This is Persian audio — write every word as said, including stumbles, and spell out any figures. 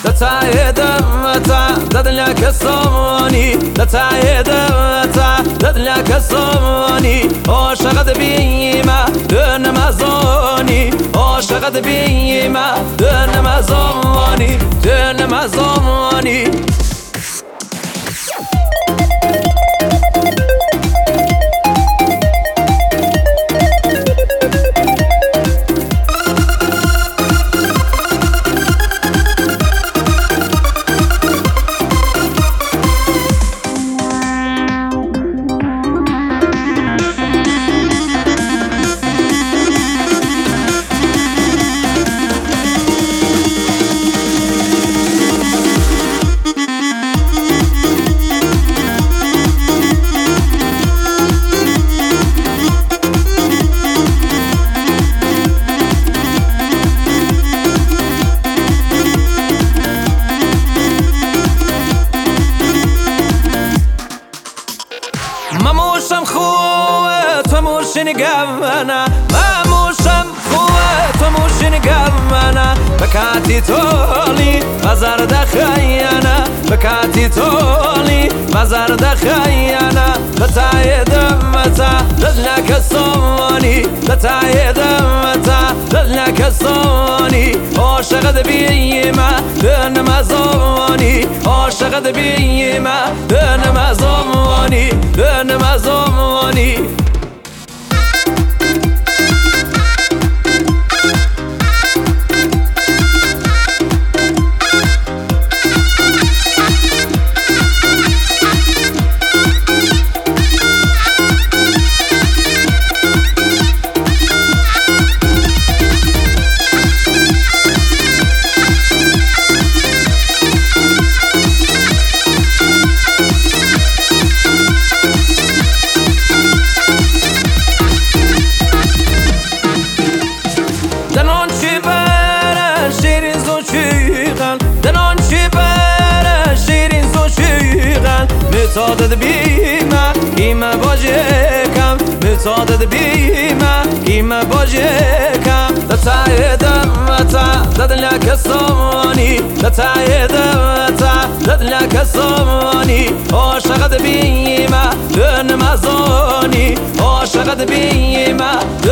لتعيدمتا ددلك الصوني لتعيدمتا ددلك الصوني عاشقت بيما دون مزوني عاشقت بيما دون مزوني دون مزوني مموشم خوت و موشین گمنا مموشم خوت و موشین گمنا بکاتی تولی مزار دخیانا بکاتی تولی مزار دخیانا لتعيدمتا ددلك الصوني لتعيدمتا ددلك الصوني عاشقت بيما دون مزوني عاشقت بيما دون مزوني دون مزوني متعدد بیما کیم باجه کم متعدد بیما کیم باجه کم لتعيدمتا ددلك الصوني لتعيدمتا ددلك الصوني عاشقت بيما دون مزوني عاشقت بيما